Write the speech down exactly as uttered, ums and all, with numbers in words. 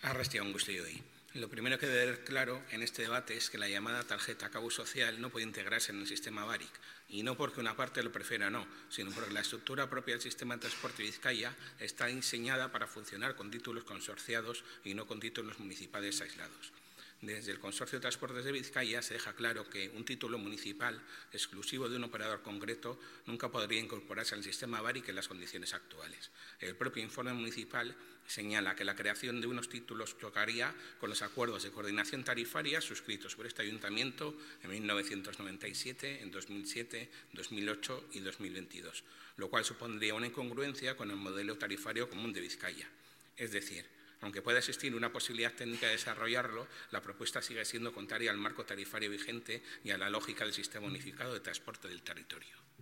Arrastion Guztioi. Lo primero que debe tener claro en este debate es que la llamada tarjeta Cabus Social no puede integrarse en el sistema B A R I C, y no porque una parte lo prefiera o no, sino porque la estructura propia del sistema de transporte Vizcaya está diseñada para funcionar con títulos consorciados y no con títulos municipales aislados. Desde el Consorcio de Transportes de Vizcaya se deja claro que un título municipal exclusivo de un operador concreto nunca podría incorporarse al sistema B A R I C en las condiciones actuales. El propio informe municipal señala que la creación de unos títulos chocaría con los acuerdos de coordinación tarifaria suscritos por este ayuntamiento en mil novecientos noventa y siete, en dos mil siete, dos mil ocho y dos mil veintidós, lo cual supondría una incongruencia con el modelo tarifario común de Vizcaya. Es decir, aunque pueda existir una posibilidad técnica de desarrollarlo, la propuesta sigue siendo contraria al marco tarifario vigente y a la lógica del sistema unificado de transporte del territorio.